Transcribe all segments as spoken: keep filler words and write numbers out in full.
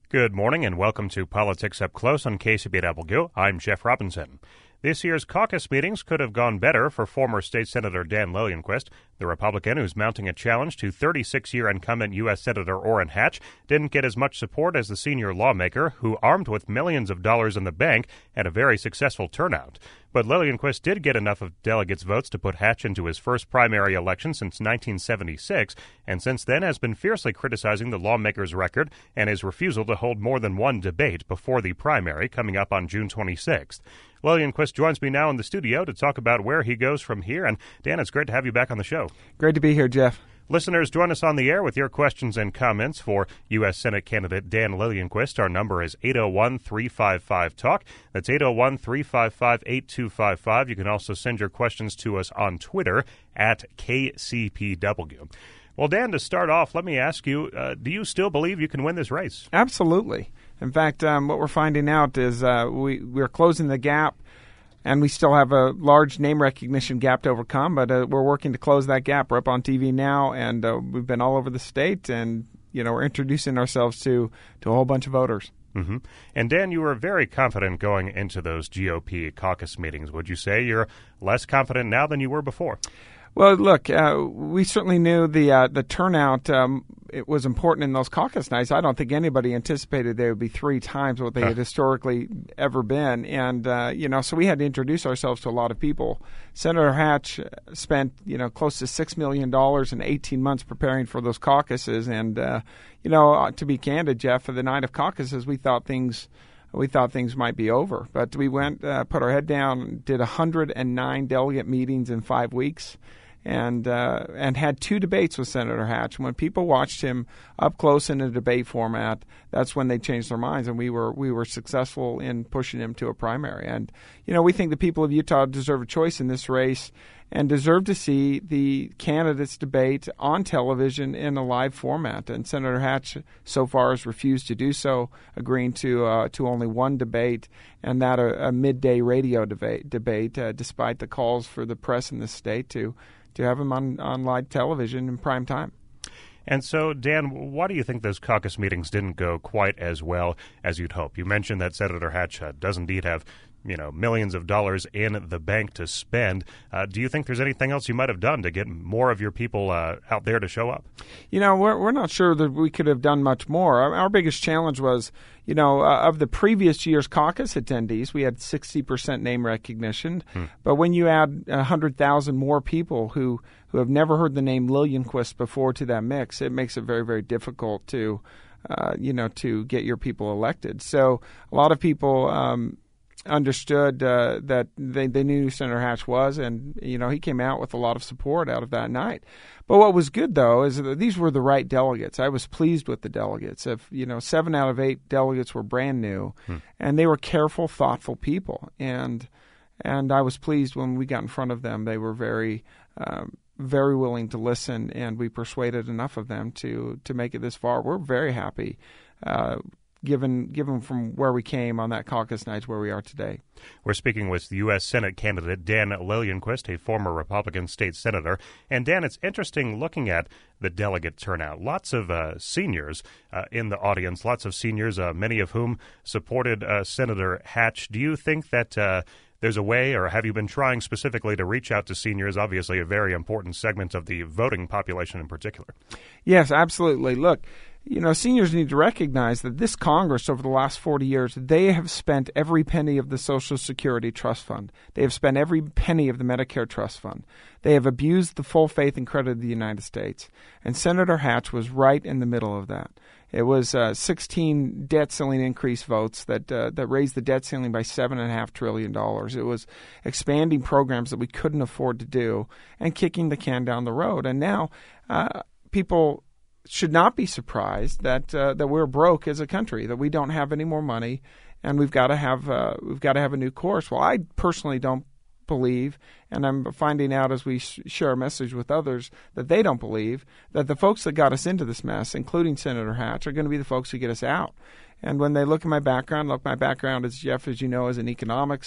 Good morning and welcome to Politics Up Close on K C B W. I'm Jeff Robinson. This year's caucus meetings could have gone better for former State Senator Dan Lillienquist. The Republican, who's mounting a challenge to thirty-six-year incumbent U S. Senator Orrin Hatch, didn't get as much support as the senior lawmaker, who, armed with millions of dollars in the bank, had a very successful turnout. But Lillienquist did get enough of delegates' votes to put Hatch into his first primary election since nineteen seventy-six, and since then has been fiercely criticizing the lawmaker's record and his refusal to hold more than one debate before the primary coming up on June twenty-sixth. Lillienquist joins me now in the studio to talk about where he goes from here. And Dan, it's great to have you back on the show. Great to be here, Jeff. Listeners, join us on the air with your questions and comments for U S. Senate candidate Dan Lillienquist. Our number is eight oh one, three five five, talk. That's eight oh one, three five five, eight two five five. You can also send your questions to us on Twitter at K C P W. Well, Dan, to start off, let me ask you, uh, do you still believe you can win this race? Absolutely. In fact, um, what we're finding out is uh, we, we're closing the gap, and we still have a large name recognition gap to overcome, but uh, we're working to close that gap. We're up on T V now, and uh, we've been all over the state, and you know we're introducing ourselves to, to a whole bunch of voters. Mm-hmm. And Dan, you were very confident going into those G O P caucus meetings. Would you say you're less confident now than you were before? Well, look, uh, we certainly knew the uh, the turnout um, it was important in those caucus nights. I don't think anybody anticipated they would be three times what they had historically ever been. And, uh, you know, so we had to introduce ourselves to a lot of people. Senator Hatch spent, you know, close to six million dollars in eighteen months preparing for those caucuses. And, uh, you know, to be candid, Jeff, for the night of caucuses, we thought things we thought things might be over. But we went, uh, put our head down, did one hundred nine delegate meetings in five weeks. And uh, and had two debates with Senator Hatch. And when people watched him up close in a debate format, that's when they changed their minds, and we were we were successful in pushing him to a primary. And you know, we think the people of Utah deserve a choice in this race and deserve to see the candidates debate on television in a live format. And Senator Hatch so far has refused to do so, agreeing to uh, to only one debate, and that a, a midday radio debate, debate uh, despite the calls for the press in the state to. to have him on, on live television in prime time. And so, Dan, why do you think those caucus meetings didn't go quite as well as you'd hope? You mentioned that Senator Hatch uh, does indeed have, you know, millions of dollars in the bank to spend. Uh, do you think there's anything else you might have done to get more of your people uh, out there to show up? You know, we're we're not sure that we could have done much more. Our, our biggest challenge was, you know, uh, of the previous year's caucus attendees, we had sixty percent name recognition. Hmm. But when you add one hundred thousand more people who, who have never heard the name Lillienquist before to that mix, it makes it very, very difficult to, uh, you know, to get your people elected. So a lot of people um, understood uh, that they, they knew who Senator Hatch was, and, you know, he came out with a lot of support out of that night. But what was good, though, is that these were the right delegates. I was pleased with the delegates. If, you know, seven out of eight delegates were brand new, hmm. and they were careful, thoughtful people. And and I was pleased when we got in front of them. They were very, um, very willing to listen, and we persuaded enough of them to to make it this far. We're very happy. Uh, Given given from where we came on that caucus night to where we are today. We're speaking with U S. Senate candidate Dan Lillienquist, a former Republican state senator. And Dan, it's interesting looking at the delegate turnout. Lots of uh, seniors uh, in the audience, lots of seniors, uh, many of whom supported uh, Senator Hatch. Do you think that uh, there's a way, or have you been trying specifically to reach out to seniors, obviously a very important segment of the voting population in particular? Yes, absolutely. Look, you know, seniors need to recognize that this Congress over the last forty years, they have spent every penny of the Social Security Trust Fund. They have spent every penny of the Medicare Trust Fund. They have abused the full faith and credit of the United States. And Senator Hatch was right in the middle of that. It was uh, sixteen debt ceiling increase votes that uh, that raised the debt ceiling by seven point five trillion dollars. It was expanding programs that we couldn't afford to do and kicking the can down the road. And now uh, people should not be surprised that uh, that we're broke as a country, that we don't have any more money, and we've got to have uh, we've got to have a new course. Well, I personally don't believe, and I'm finding out as we sh- share a message with others that they don't believe, that the folks that got us into this mess, including Senator Hatch, are going to be the folks who get us out. And when they look at my background, look, my background is, Jeff, as you know, is in economics,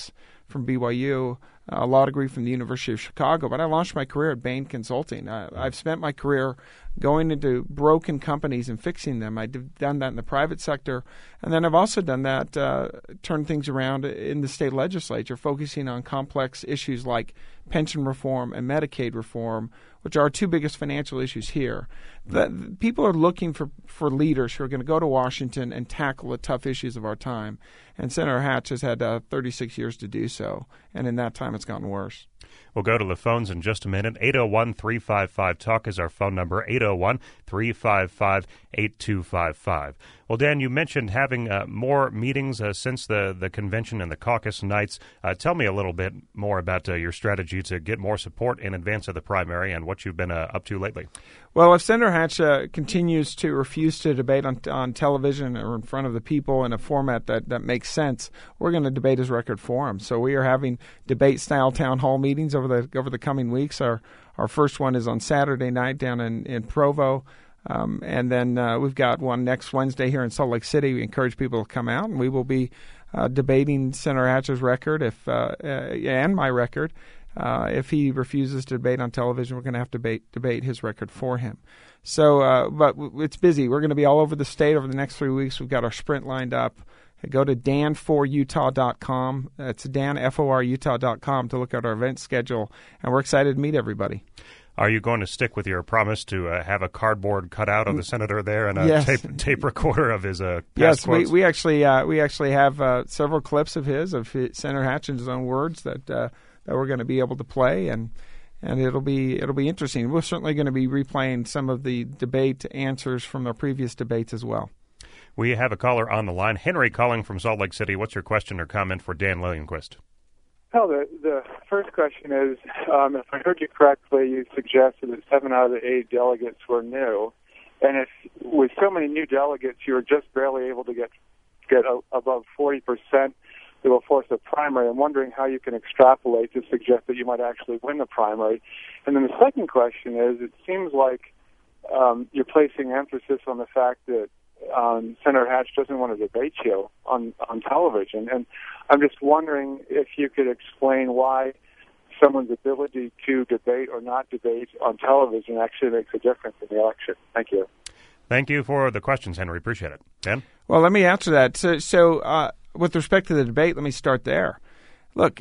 from B Y U, a law degree from the University of Chicago, but I launched my career at Bain Consulting. I, I've spent my career going into broken companies and fixing them. I've done that in the private sector, and then I've also done that, uh, turned things around in the state legislature, focusing on complex issues like pension reform and Medicaid reform, which are our two biggest financial issues here. The, people are looking for, for leaders who are going to go to Washington and tackle the tough issues of our time. And Senator Hatch has had uh, thirty-six years to do so, and in that time it's gotten worse. We'll go to the phones in just a minute. eight oh one, three five five, talk is our phone number, eight oh one, three five five, eight two five five. Well, Dan, you mentioned having uh, more meetings uh, since the, the convention and the caucus nights. Uh, tell me a little bit more about uh, your strategy to get more support in advance of the primary and what you've been uh, up to lately. Well, if Senator Hatch uh, continues to refuse to debate on on television or in front of the people in a format that, that makes sense, we're going to debate his record for him. So we are having debate-style town hall meetings over the over the coming weeks. Our our first one is on Saturday night down in, in Provo. Um, and then uh, we've got one next Wednesday here in Salt Lake City. We encourage people to come out, and we will be uh, debating Senator Hatch's record if uh, uh, and my record. Uh, if he refuses to debate on television, we're going to have to debate, debate his record for him. So, uh, but w- it's busy. We're going to be all over the state over the next three weeks. We've got our sprint lined up. Go to dan for utah dot com. That's dan for utah dot com to look at our event schedule, and we're excited to meet everybody. Are you going to stick with your promise to uh, have a cardboard cutout of the senator there and a yes. tape, tape recorder of his uh, past yes, quotes? we, we actually uh, we actually have uh, several clips of his, of his, Senator Hatch in his own words that uh, that we're going to be able to play, and and it'll be it'll be interesting. We're certainly going to be replaying some of the debate answers from the previous debates as well. We have a caller on the line. Henry calling from Salt Lake City. What's your question or comment for Dan Lillianquist? Well, the, the first question is, um, if I heard you correctly, you suggested that seven out of the eight delegates were new. And if with so many new delegates, you were just barely able to get get a, above forty percent that will force a primary, I'm wondering how you can extrapolate to suggest that you might actually win the primary. And then the second question is, it seems like um, you're placing emphasis on the fact that Um, Senator Hatch doesn't want to debate you on, on television. And I'm just wondering if you could explain why someone's ability to debate or not debate on television actually makes a difference in the election. Thank you. Thank you for the questions, Henry. Appreciate it. Dan? Well, let me answer that. So, so uh, with respect to the debate, let me start there. Look,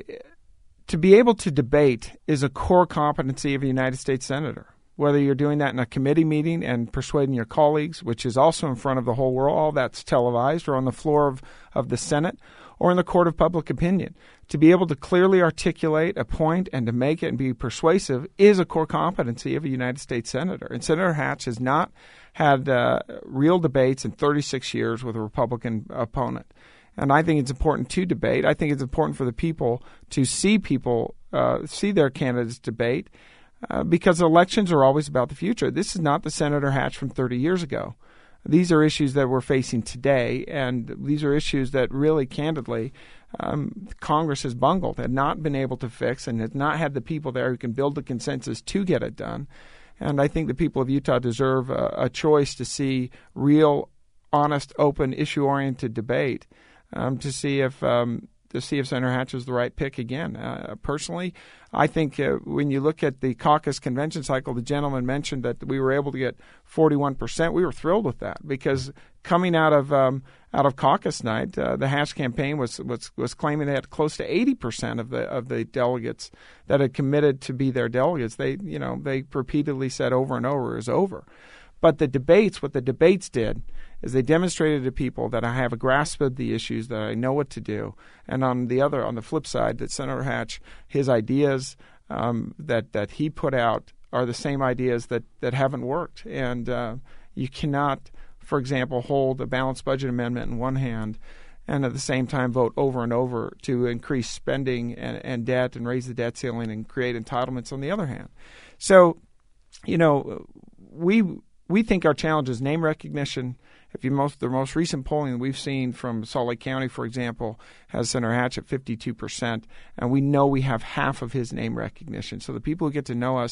to be able to debate is a core competency of a United States Senator. Whether you're doing that in a committee meeting and persuading your colleagues, which is also in front of the whole world, all that's televised, or on the floor of, of the Senate, or in the court of public opinion. To be able to clearly articulate a point and to make it and be persuasive is a core competency of a United States Senator. And Senator Hatch has not had uh, real debates in thirty-six years with a Republican opponent. And I think it's important to debate. I think it's important for the people to see people, uh, see their candidates debate. Uh, because elections are always about the future. This is not the Senator Hatch from thirty years ago. These are issues that we're facing today, and these are issues that really, candidly, um, Congress has bungled, had not been able to fix, and has not had the people there who can build the consensus to get it done. And I think the people of Utah deserve a, a choice to see real, honest, open, issue-oriented debate um, to see if um, to see if Senator Hatch is the right pick again. Uh, personally, I think uh, when you look at the caucus convention cycle, the gentleman mentioned that we were able to get forty-one percent. We were thrilled with that because coming out of um, out of caucus night, uh, the Hatch campaign was, was was claiming they had close to eighty percent of the of the delegates that had committed to be their delegates. They you know they repeatedly said over and over it was over. But the debates, what the debates did is they demonstrated to people that I have a grasp of the issues, that I know what to do. And on the other, on the flip side, that Senator Hatch, his ideas um, that, that he put out are the same ideas that, that haven't worked. And uh, you cannot, for example, hold a balanced budget amendment in one hand and at the same time vote over and over to increase spending and, and debt and raise the debt ceiling and create entitlements on the other hand. So, you know, we... We think our challenge is name recognition. If you most the most recent polling that we've seen from Salt Lake County, for example, has Senator Hatch at fifty-two percent, and we know we have half of his name recognition. So the people who get to know us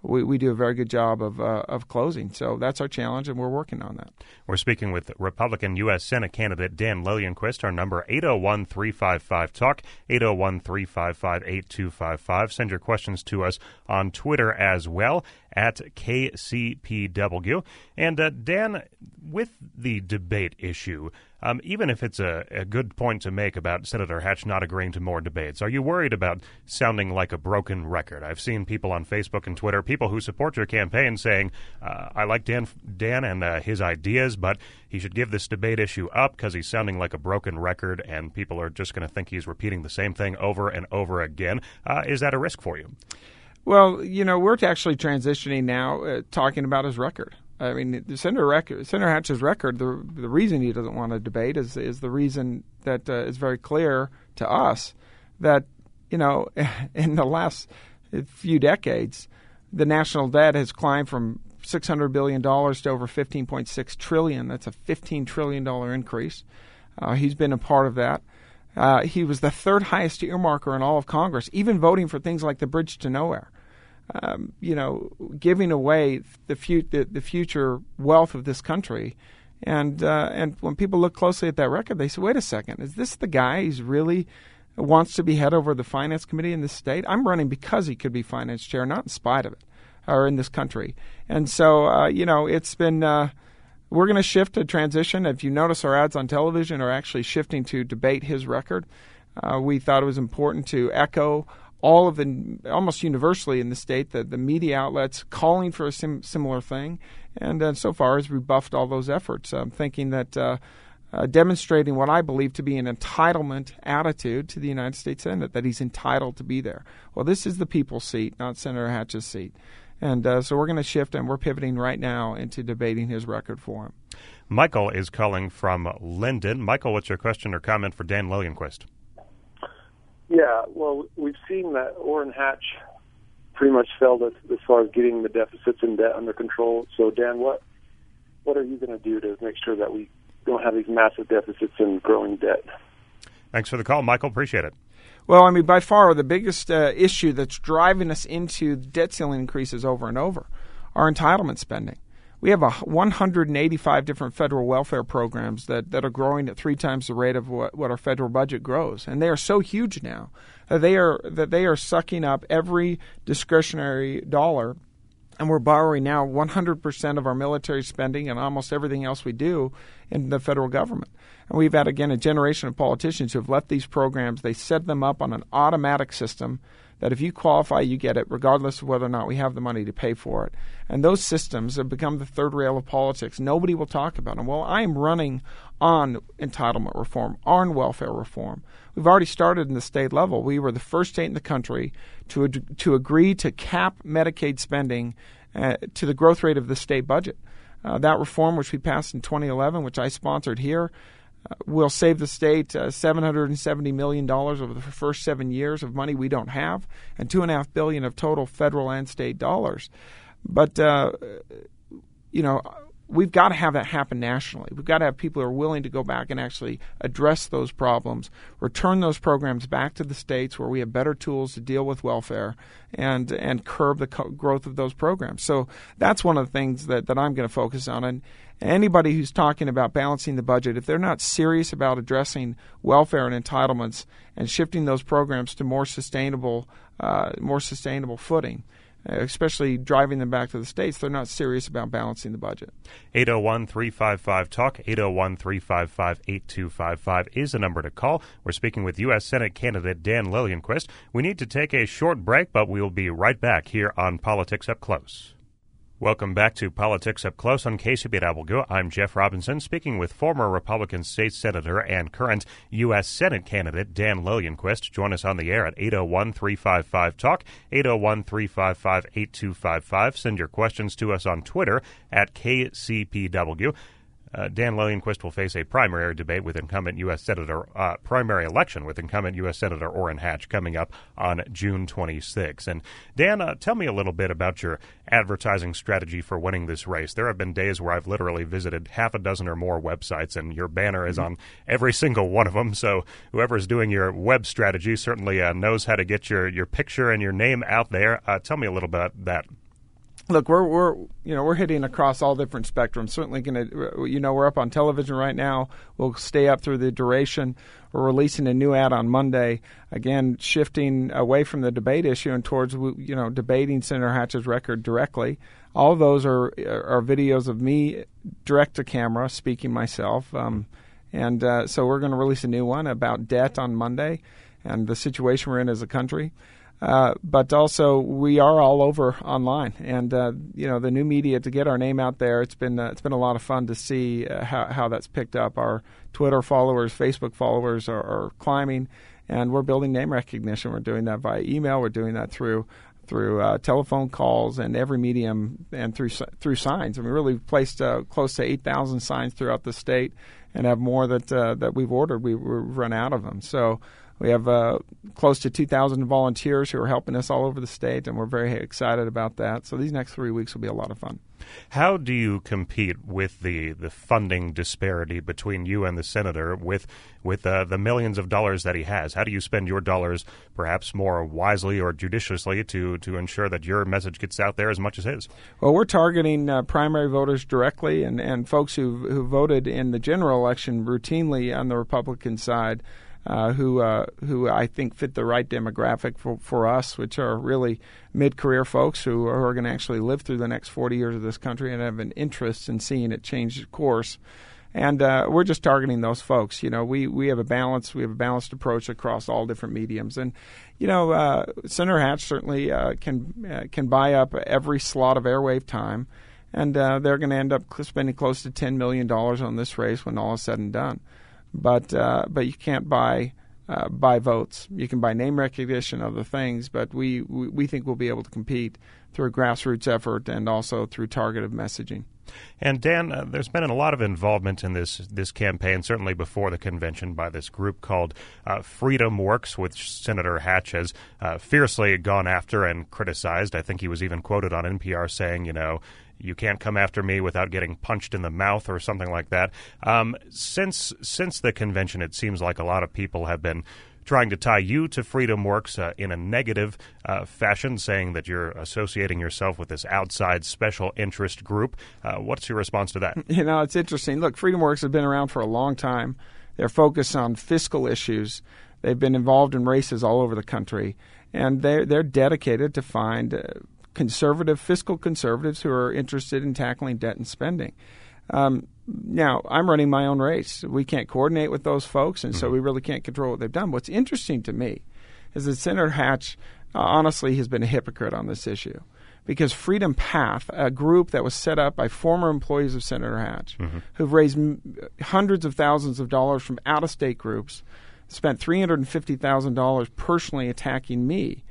we, we do a very good job of uh, of closing. So that's our challenge, and we're working on that. We're speaking with Republican U S Senate candidate Dan Lillienquist. Our number, eight oh one, three five five, talk, eight oh one, three five five, eight two five five. Send your questions to us on Twitter as well, at K C P W. And uh, Dan, with the debate issue, um, even if it's a, a good point to make about Senator Hatch not agreeing to more debates, are you worried about sounding like a broken record? I've seen people on Facebook and Twitter, people who support your campaign, saying, uh, I like Dan, Dan and uh, his ideas, but he should give this debate issue up because he's sounding like a broken record, and people are just going to think he's repeating the same thing over and over again. Uh, is that a risk for you? Well, you know, we're actually transitioning now, uh, talking about his record. I mean, the Senator, record, Senator Hatch's record, the the reason he doesn't want to debate is is the reason that uh, is very clear to us that, you know, in the last few decades, the national debt has climbed from six hundred billion dollars to over fifteen point six trillion dollars. That's a fifteen trillion dollars increase. Uh, he's been a part of that. Uh, he was the third highest earmarker in all of Congress, even voting for things like the Bridge to Nowhere. Um, you know, giving away the, fu- the, the future wealth of this country. And uh, and when people look closely at that record, they say, wait a second, is this the guy who's really wants to be head over the finance committee in this state? I'm running because he could be finance chair, not in spite of it, or in this country. And so, uh, you know, it's been... Uh, We're going to shift to transition. If you notice, our ads on television are actually shifting to debate his record. Uh, we thought it was important to echo all of the, almost universally in the state, the, the media outlets calling for a sim- similar thing. And uh, so far has rebuffed all those efforts, um, thinking that uh, uh, demonstrating what I believe to be an entitlement attitude to the United States Senate, that he's entitled to be there. Well, this is the people's seat, not Senator Hatch's seat. And uh, so we're going to shift, and we're pivoting right now into debating his record for him. Michael is calling from Linden. Michael, what's your question or comment for Dan Lillienquist? Yeah, well, we've seen that Orrin Hatch pretty much failed us as far as getting the deficits and debt under control. So, Dan, what what are you going to do to make sure that we don't have these massive deficits and growing debt? Thanks for the call, Michael. Appreciate it. Well, I mean, by far the biggest uh, issue that's driving us into debt ceiling increases over and over are entitlement spending. We have a one hundred eighty-five different federal welfare programs that, that are growing at three times the rate of what, what our federal budget grows, and they are so huge now that they are that they are sucking up every discretionary dollar. And we're borrowing now one hundred percent of our military spending and almost everything else we do in the federal government. And we've had, again, a generation of politicians who have left these programs. They set them up on an automatic system that if you qualify, you get it, regardless of whether or not we have the money to pay for it. And those systems have become the third rail of politics. Nobody will talk about them. Well, I am running on entitlement reform, on welfare reform. We've already started in the state level. We were the first state in the country to to agree to cap Medicaid spending uh, to the growth rate of the state budget. Uh, that reform, which we passed in twenty eleven, which I sponsored here, uh, will save the state uh, seven hundred seventy million dollars over the first seven years of money we don't have, and two point five billion dollars of total federal and state dollars. But, uh, you know, we've got to have that happen nationally. We've got to have people who are willing to go back and actually address those problems, return those programs back to the states where we have better tools to deal with welfare and and curb the co- growth of those programs. So that's one of the things that, that I'm going to focus on. And anybody who's talking about balancing the budget, if they're not serious about addressing welfare and entitlements and shifting those programs to more sustainable, uh, more sustainable footing, especially driving them back to the states, they're not serious about balancing the budget. eight oh one, three five five, talk, eight oh one, three five five, eight two five five is the number to call. We're speaking with U S Senate candidate Dan Lillienquist. We need to take a short break, but we'll be right back here on Politics Up Close. Welcome back to Politics Up Close on K C B W. I'm Jeff Robinson, speaking with former Republican state senator and current U S Senate candidate Dan Lillienquist. Join us on the air at eight oh one, three five five, talk, eight oh one, three five five, eight two five five. Send your questions to us on Twitter at K C P W. Uh, Dan Lillienquist will face a primary debate with incumbent U S. Senator, uh, primary election with incumbent U S. Senator Orrin Hatch coming up on June twenty-sixth. And Dan, uh, tell me a little bit about your advertising strategy for winning this race. There have been days where I've literally visited half a dozen or more websites, and your banner is on every single one of them. So whoever's doing your web strategy certainly uh, knows how to get your, your picture and your name out there. Uh, tell me a little bit about that. Look, we're we're you know we're hitting across all different spectrums. Certainly going to you know we're up on television right now. We'll stay up through the duration. We're releasing a new ad on Monday, again shifting away from the debate issue and towards you know debating Senator Hatch's record directly. All of those are are videos of me direct to camera speaking myself, um, and uh, so we're going to release a new one about debt on Monday and the situation we're in as a country. Uh, but also, we are all over online, and uh, you know the new media to get our name out there. It's been uh, it's been a lot of fun to see uh, how how that's picked up. Our Twitter followers, Facebook followers are, are climbing, and we're building name recognition. We're doing that via email. We're doing that through through uh, telephone calls and every medium, and through through signs. And we really placed uh, close to eight thousand signs throughout the state, and have more that uh, that we've ordered. We, we've run out of them. So. We have uh, close to two thousand volunteers who are helping us all over the state, and we're very excited about that. So these next three weeks will be a lot of fun. How do you compete with the, the funding disparity between you and the senator with with uh, the millions of dollars that he has? How do you spend your dollars perhaps more wisely or judiciously to, to ensure that your message gets out there as much as his? Well, we're targeting uh, primary voters directly and, and folks who who voted in the general election routinely on the Republican side. Uh, who uh, who I think fit the right demographic for, for us, which are really mid-career folks who are, are going to actually live through the next forty years of this country and have an interest in seeing it change course. And uh, we're just targeting those folks. You know, we, we have a balance, we have a balanced approach across all different mediums. And, you know, uh, Senator Hatch certainly uh, can uh, can buy up every slot of airwave time, and uh, they're going to end up spending close to ten million dollars on this race when all is said and done. But uh, but you can't buy uh, buy votes. You can buy name recognition, other things. But we, we, we think we'll be able to compete through a grassroots effort and also through targeted messaging. And Dan, uh, there's been a lot of involvement in this this campaign, certainly before the convention, by this group called uh, Freedom Works, which Senator Hatch has uh, fiercely gone after and criticized. I think he was even quoted on N P R saying, you know, you can't come after me without getting punched in the mouth or something like that. Um, since since the convention, it seems like a lot of people have been trying to tie you to Freedom Works uh, in a negative uh, fashion, saying that you're associating yourself with this outside special interest group. Uh, what's your response to that? You know, it's interesting. Look, Freedom Works has been around for a long time. They're focused on fiscal issues. They've been involved in races all over the country, and they're, they're dedicated to find uh, conservative, fiscal conservatives who are interested in tackling debt and spending. Um, now, I'm running my own race. We can't coordinate with those folks, and mm-hmm. so we really can't control what they've done. What's interesting to me is that Senator Hatch, uh, honestly, has been a hypocrite on this issue, because Freedom Path, a group that was set up by former employees of Senator Hatch, mm-hmm. who've raised m- hundreds of thousands of dollars from out-of-state groups, spent three hundred fifty thousand dollars personally attacking me.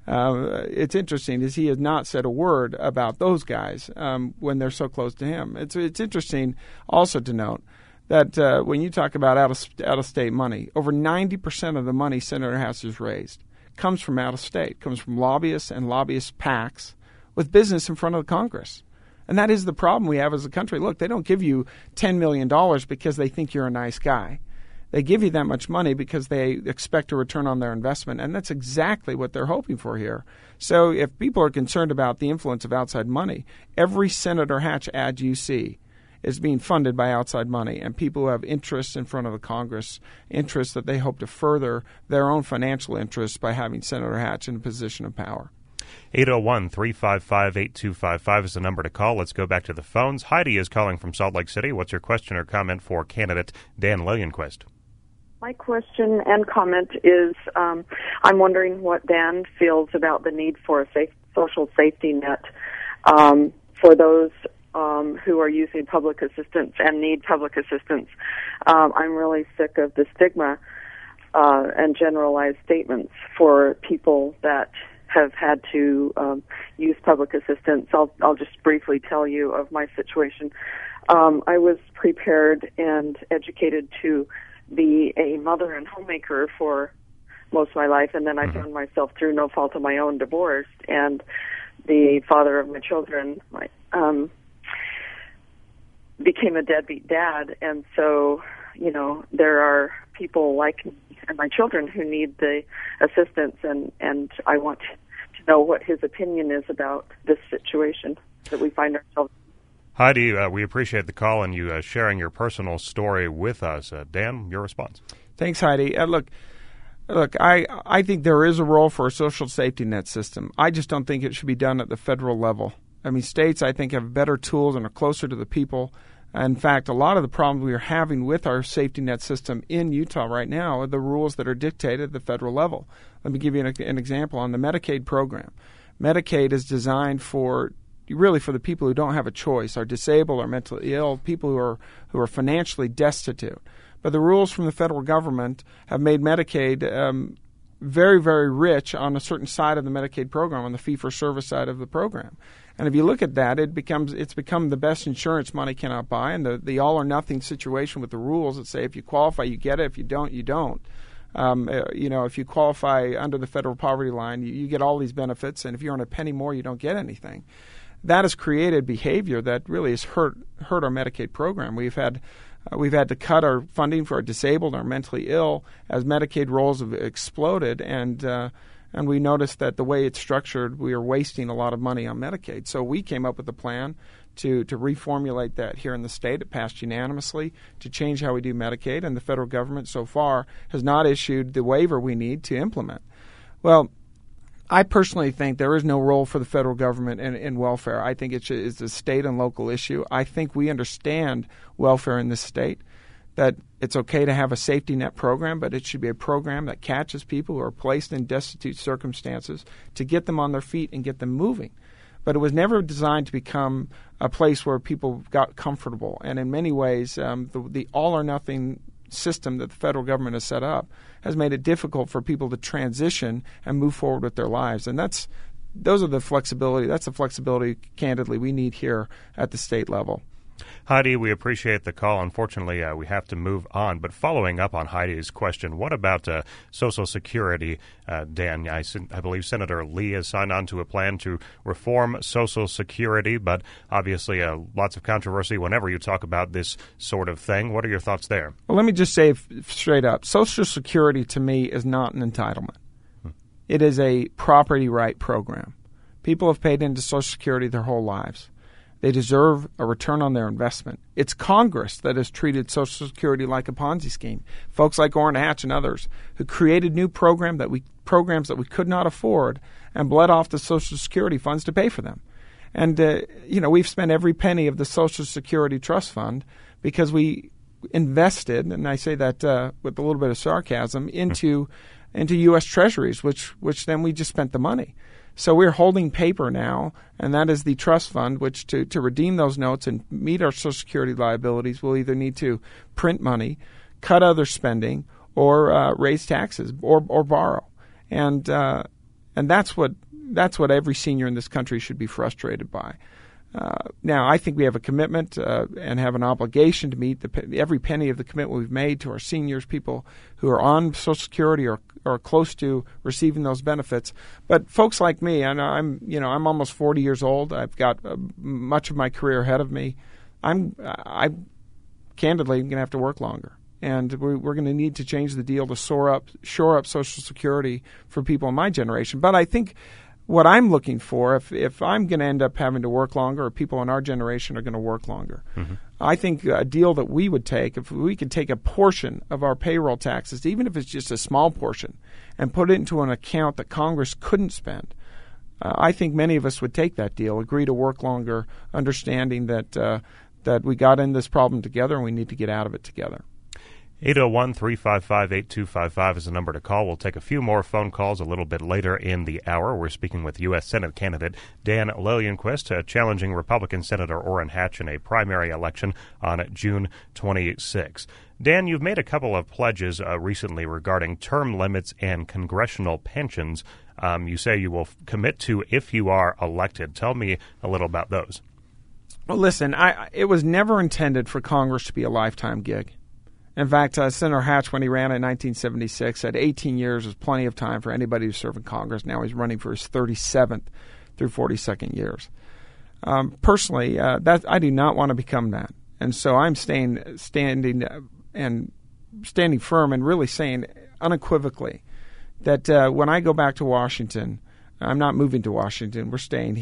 Uh, it's interesting is he has not said a word about those guys um, when they're so close to him. It's it's interesting also to note that uh, when you talk about out of out of state money, over ninety percent of the money Senator Hatch has raised comes from out of state, comes from lobbyists and lobbyist PACs with business in front of the Congress. And that is the problem we have as a country. Look, they don't give you ten million dollars because they think you're a nice guy. They give you that much money because they expect a return on their investment, and that's exactly what they're hoping for here. So if people are concerned about the influence of outside money, every Senator Hatch ad you see is being funded by outside money, and people who have interests in front of the Congress, interests that they hope to further their own financial interests by having Senator Hatch in a position of power. eight oh one, three five five, eight two five five is the number to call. Let's go back to the phones. Heidi is calling from Salt Lake City. What's your question or comment for candidate Dan Lillienquist? My question and comment is um, I'm wondering what Dan feels about the need for a safe, social safety net um, for those um, who are using public assistance and need public assistance. Um, I'm really sick of the stigma uh, and generalized statements for people that have had to um, use public assistance. I'll, I'll just briefly tell you of my situation. Um, I was prepared and educated to be a mother and homemaker for most of my life, and then I mm-hmm. found myself through no fault of my own divorced, and the father of my children my, um, became a deadbeat dad, and so, you know, there are people like me and my children who need the assistance, and, and I want to know what his opinion is about this situation. that we find ourselves. Heidi, uh, we appreciate the call and you uh, sharing your personal story with us. Uh, Dan, your response. Thanks, Heidi. Uh, look, look, I I think there is a role for a social safety net system. I just don't think it should be done at the federal level. I mean, states, I think, have better tools and are closer to the people. In fact, a lot of the problems we are having with our safety net system in Utah right now are the rules that are dictated at the federal level. Let me give you an, an example on the Medicaid program. Medicaid is designed for really for the people who don't have a choice, are disabled or mentally ill, people who are who are financially destitute. But the rules from the federal government have made Medicaid um, very, very rich on a certain side of the Medicaid program, on the fee-for-service side of the program. And if you look at that, it becomes it's become the best insurance money cannot buy, and the, the all-or-nothing situation with the rules that say if you qualify, you get it. If you don't, you don't. Um, uh, you know, if you qualify under the federal poverty line, you, you get all these benefits, and if you earn a penny more, you don't get anything. That has created behavior that really has hurt hurt our Medicaid program. We've had uh, we've had to cut our funding for our disabled, our mentally ill, as Medicaid rolls have exploded, and uh, and we noticed that the way it's structured, we are wasting a lot of money on Medicaid. So we came up with a plan to to reformulate that here in the state. It passed unanimously to change how we do Medicaid, and the federal government so far has not issued the waiver we need to implement. Well, I personally think there is no role for the federal government in, in welfare. I think it's a, it's a state and local issue. I think we understand welfare in this state, that it's okay to have a safety net program, but it should be a program that catches people who are placed in destitute circumstances to get them on their feet and get them moving. But it was never designed to become a place where people got comfortable. And in many ways, um, the, the all-or-nothing system that the federal government has set up has made it difficult for people to transition and move forward with their lives. And that's those are the flexibility. That's the flexibility, candidly, we need here at the state level. Heidi, we appreciate the call. Unfortunately, uh, we have to move on. But following up on Heidi's question, what about uh, Social Security, uh, Dan? I, I believe Senator Lee has signed on to a plan to reform Social Security, but obviously uh, lots of controversy whenever you talk about this sort of thing. What are your thoughts there? Well, let me just say f- straight up, Social Security to me is not an entitlement. Hmm. It is a property right program. People have paid into Social Security their whole lives. They deserve a return on their investment. It's Congress that has treated Social Security like a Ponzi scheme. Folks like Orrin Hatch and others who created new program that we programs that we could not afford and bled off the Social Security funds to pay for them. And, uh, you know, we've spent every penny of the Social Security Trust Fund because we invested, and I say that uh, with a little bit of sarcasm, into into U S Treasuries, which which then we just spent the money. So we're holding paper now, and that is the trust fund, which to, to redeem those notes and meet our Social Security liabilities, we'll either need to print money, cut other spending, or uh, raise taxes, or or borrow. And uh, and that's what that's what every senior in this country should be frustrated by. Uh, now, I think we have a commitment uh, and have an obligation to meet the, every penny of the commitment we've made to our seniors, people who are on Social Security or or close to receiving those benefits. But folks like me, and I'm you know I'm almost forty years old. I've got uh, much of my career ahead of me. I'm I candidly going to have to work longer, and we're, we're going to need to change the deal to shore up shore up Social Security for people in my generation. But I think what I'm looking for, if if I'm going to end up having to work longer, or people in our generation are going to work longer, mm-hmm. I think a deal that we would take, if we could take a portion of our payroll taxes, even if it's just a small portion, and put it into an account that Congress couldn't spend, uh, I think many of us would take that deal, agree to work longer, understanding that uh, that we got in this problem together and we need to get out of it together. eight oh one, three five five, eight two five five is the number to call. We'll take a few more phone calls a little bit later in the hour. We're speaking with U S Senate candidate Dan Lillienquist, uh, challenging Republican Senator Orrin Hatch in a primary election on June twenty-sixth. Dan, you've made a couple of pledges uh, recently regarding term limits and congressional pensions. Um, you say you will f- commit to if you are elected. Tell me a little about those. Well, listen, I, it was never intended for Congress to be a lifetime gig. In fact, uh, Senator Hatch, when he ran in nineteen seventy-six, said eighteen years is plenty of time for anybody to serve in Congress. Now he's running for his thirty-seventh through forty-second years. Um, personally, uh, that I do not want to become that, and so I'm staying, standing uh, and standing firm and really saying unequivocally that uh, when I go back to Washington, I'm not moving to Washington. We're staying here.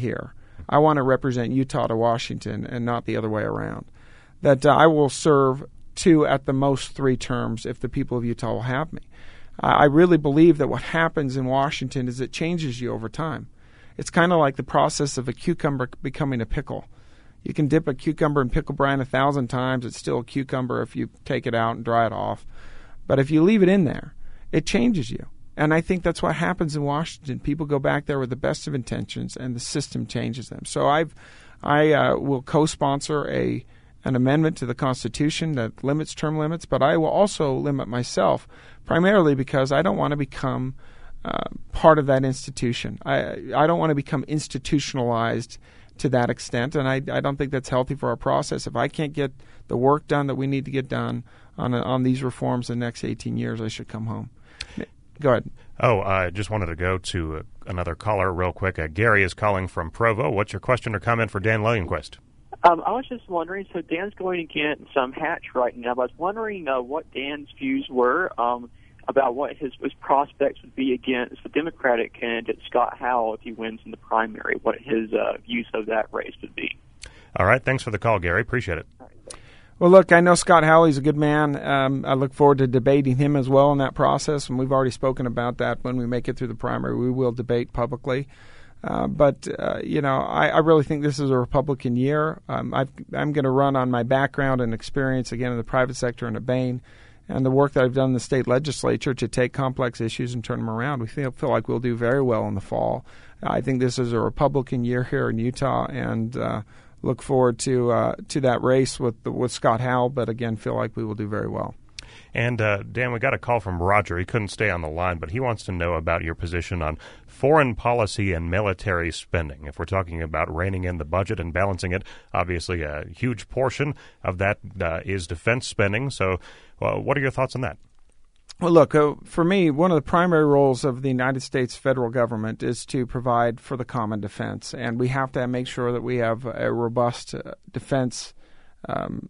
I want to represent Utah to Washington and not the other way around. That uh, I will serve two, at the most three terms if the people of Utah will have me. Uh, I really believe that what happens in Washington is it changes you over time. It's kind of like the process of a cucumber becoming a pickle. You can dip a cucumber in pickle brine a thousand times. It's still a cucumber if you take it out and dry it off. But if you leave it in there, it changes you. And I think that's what happens in Washington. People go back there with the best of intentions, and the system changes them. So I've, I uh, will co-sponsor a an amendment to the Constitution that limits term limits, but I will also limit myself, primarily because I don't want to become uh, part of that institution. I I don't want to become institutionalized to that extent, and I, I don't think that's healthy for our process. If I can't get the work done that we need to get done on a, on these reforms in the next eighteen years, I should come home. Go ahead. Oh, I just wanted to go to uh, another caller real quick. Uh, Gary is calling from Provo. What's your question or comment for Dan Lillianquist? Um, I was just wondering, so Dan's going against um, Hatch right now, but I was wondering uh, what Dan's views were um, about what his, his prospects would be against the Democratic candidate, Scott Howell, if he wins in the primary, what his uh, views of that race would be. All right. Thanks for the call, Gary. Appreciate it. Well, look, I know Scott Howell's a good man. Um, I look forward to debating him as well in that process, and we've already spoken about that. When we make it through the primary, we will debate publicly. Uh, but, uh, you know, I, I really think this is a Republican year. Um, I've, I'm going to run on my background and experience, again, in the private sector and at Bain, and the work that I've done in the state legislature to take complex issues and turn them around. We feel, feel like we'll do very well in the fall. I think this is a Republican year here in Utah, and uh, look forward to uh, to that race with, with Scott Howell, but, again, feel like we will do very well. And, uh, Dan, we got a call from Roger. He couldn't stay on the line, but he wants to know about your position on foreign policy and military spending. If we're talking about reining in the budget and balancing it, obviously a huge portion of that uh, is defense spending. So uh, what are your thoughts on that? Well, look, uh, for me, one of the primary roles of the United States federal government is to provide for the common defense. And we have to make sure that we have a robust uh, defense um,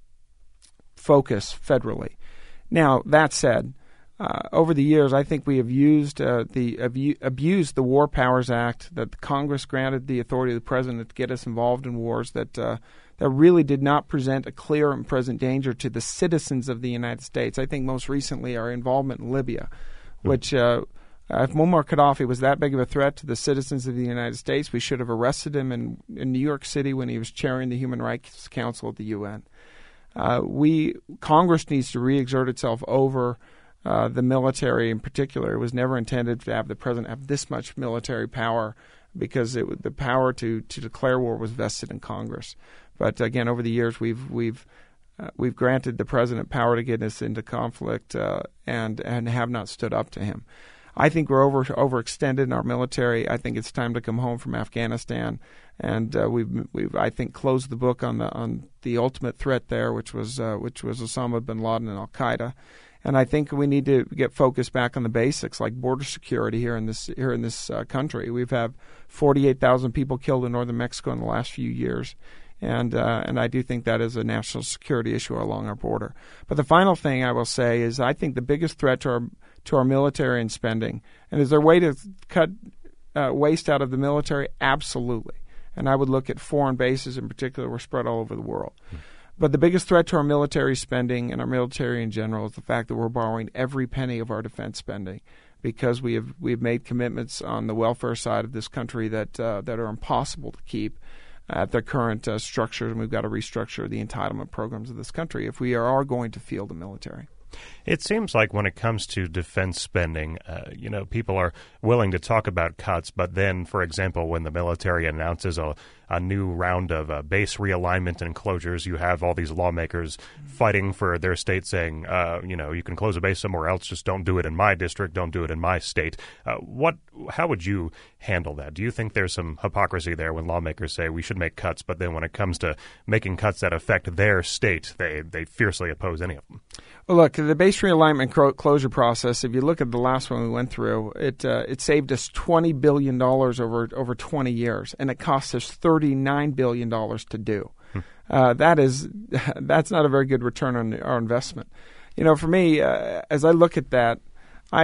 focus federally. Now, that said, uh, over the years, I think we have used uh, the abu- abused the War Powers Act that Congress granted the authority of the president to get us involved in wars that uh, that really did not present a clear and present danger to the citizens of the United States. I think most recently our involvement in Libya, which uh, if Muammar Gaddafi was that big of a threat to the citizens of the United States, we should have arrested him in, in New York City when he was chairing the Human Rights Council at the U N. Uh, we Congress needs to re-exert itself over uh, the military in particular. It was never intended to have the president have this much military power because it, the power to, to declare war was vested in Congress. But again, over the years, we've we've uh, we've granted the president power to get us into conflict uh, and and have not stood up to him. I think we're over overextended in our military. I think it's time to come home from Afghanistan, and uh, we've we've I think closed the book on the on the ultimate threat there, which was uh, which was Osama bin Laden and Al Qaeda. And I think we need to get focused back on the basics, like border security here in this here in this uh, country. We've had forty-eight thousand people killed in northern Mexico in the last few years. And uh, and I do think that is a national security issue along our border. But the final thing I will say is I think the biggest threat to our to our military and spending, and is there a way to cut uh, waste out of the military? Absolutely. And I would look at foreign bases in particular. We're spread all over the world. Mm. But the biggest threat to our military spending and our military in general is the fact that we're borrowing every penny of our defense spending because we have we have made commitments on the welfare side of this country that uh, that are impossible to keep at their current uh, structure, and we've got to restructure the entitlement programs of this country if we are, are going to field the military. It seems like when it comes to defense spending, uh, you know, people are willing to talk about cuts, but then, for example, when the military announces a, a new round of uh, base realignment and closures, you have all these lawmakers fighting for their state saying, uh, you know, you can close a base somewhere else, just don't do it in my district, don't do it in my state. Uh, what? How would you handle that? Do you think there's some hypocrisy there when lawmakers say we should make cuts, but then when it comes to making cuts that affect their state, they, they fiercely oppose any of them? Well, look, the base realignment cro- closure process, if you look at the last one we went through, it uh, it saved us twenty billion dollars over over twenty years, and it cost us thirty-nine billion dollars to do. Hmm. Uh, that is, that's not a very good return on our investment. You know, for me, uh, as I look at that, I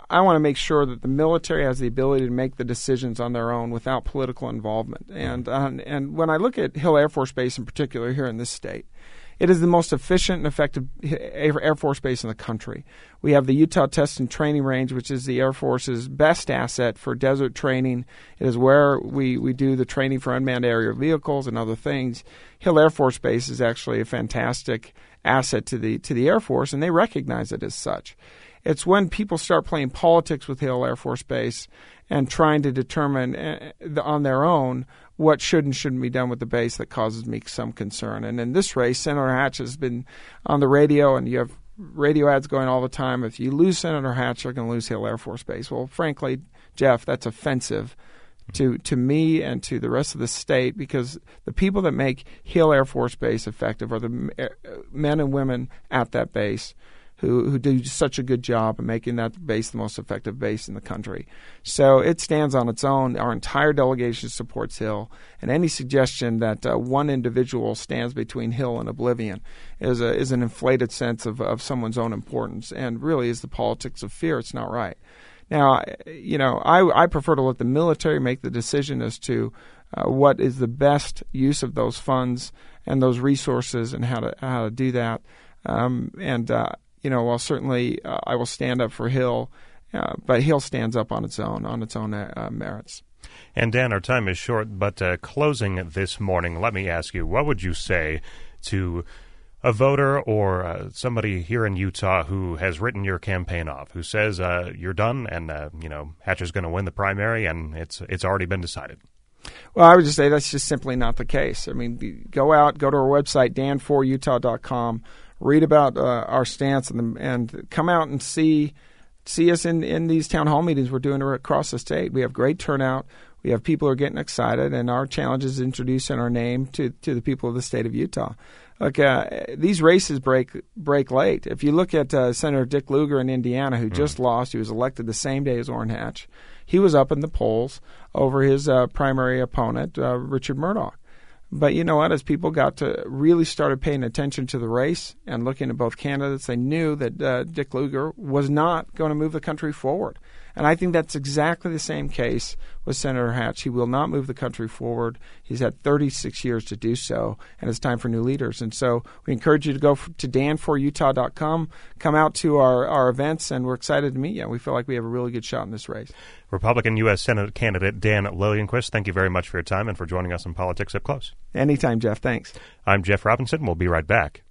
I want to make sure that the military has the ability to make the decisions on their own without political involvement. And uh, and when I look at Hill Air Force Base in particular here in this state, it is the most efficient and effective Air Force base in the country. We have the Utah Test and Training Range, which is the Air Force's best asset for desert training. It is where we, we do the training for unmanned aerial vehicles and other things. Hill Air Force Base is actually a fantastic asset to the to the Air Force, and they recognize it as such. It's when people start playing politics with Hill Air Force Base and trying to determine uh, on their own what should and shouldn't be done with the base that causes me some concern. And in this race, Senator Hatch has been on the radio, and you have radio ads going all the time. If you lose Senator Hatch, you're going to lose Hill Air Force Base. Well, frankly, Jeff, that's offensive to to me and to the rest of the state, because the people that make Hill Air Force Base effective are the men and women at that base who who do such a good job of making that base the most effective base in the country. So it stands on its own. Our entire delegation supports Hill, and any suggestion that uh, one individual stands between Hill and oblivion is a, is an inflated sense of, of someone's own importance, and really is the politics of fear. It's not right. Now, you know, I, I prefer to let the military make the decision as to uh, what is the best use of those funds and those resources and how to how to do that. Um, and uh, you know, while certainly uh, I will stand up for Hill, uh, but Hill stands up on its own, on its own uh, merits. And Dan, our time is short, but uh, closing this morning, let me ask you, what would you say to a voter or uh, somebody here in Utah who has written your campaign off, who says uh, you're done and, uh, you know, Hatcher's going to win the primary and it's it's already been decided? Well, I would just say that's just simply not the case. I mean, go out, go to our website, dan for utah dot com, read about uh, our stance, and, and come out and see see us in, in these town hall meetings we're doing across the state. We have great turnout. We have people who are getting excited, and our challenge is introducing our name to, to the people of the state of Utah. Look, uh, these races break break late. If you look at uh, Senator Dick Lugar in Indiana, who mm. just lost, he was elected the same day as Orrin Hatch. He was up in the polls over his uh, primary opponent, uh, Richard Murdoch. But you know what? As people got to really started paying attention to the race and looking at both candidates, they knew that uh, Dick Lugar was not going to move the country forward. And I think that's exactly the same case with Senator Hatch. He will not move the country forward. He's had thirty-six years to do so, and it's time for new leaders. And so we encourage you to go to dan for utah dot com, come out to our, our events, and we're excited to meet you. We feel like we have a really good shot in this race. Republican U S Senate candidate Dan Lillienquist, thank you very much for your time and for joining us on Politics Up Close. Anytime, Jeff. Thanks. I'm Jeff Robinson. We'll be right back.